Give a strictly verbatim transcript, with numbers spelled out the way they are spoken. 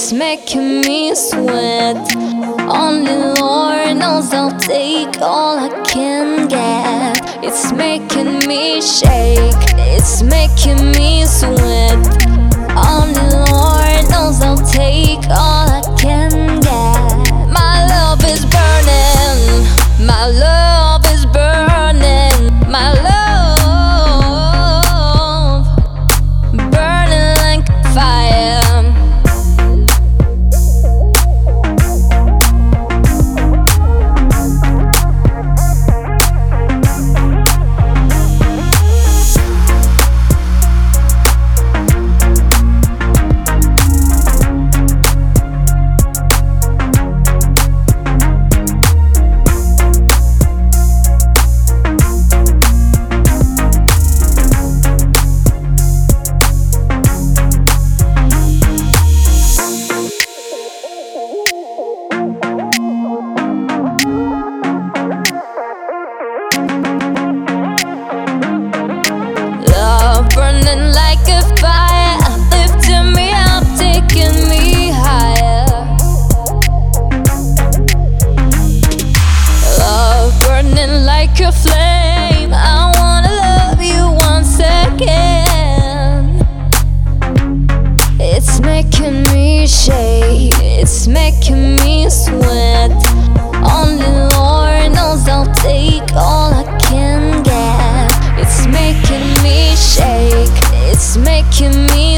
It's making me sweat. Only Lord knows I'll take all I can get. It's making me shake. It's making me sweat. Only Lord knows I'll take all I can get. My love is burning. My love is burning. My love burning like fire. Burning like a fire, lifting me up, taking me higher. Love burning like a flame, I wanna love you once again. It's making me shake, it's making me sweat. Only Lord knows I'll take all I can get. It's making me shake, it's making me